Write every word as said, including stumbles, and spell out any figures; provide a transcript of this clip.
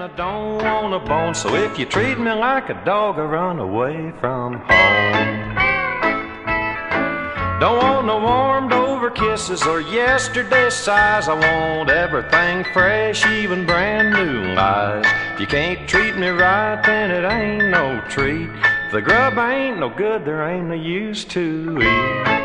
I don't want a bone. So if you treat me like a dog, I run away from home. Don't want no warmed over kisses or yesterday's sighs. I want everything fresh, even brand new eyes. If you can't treat me right, then it ain't no treat. If the grub ain't no good, there ain't no use to eat.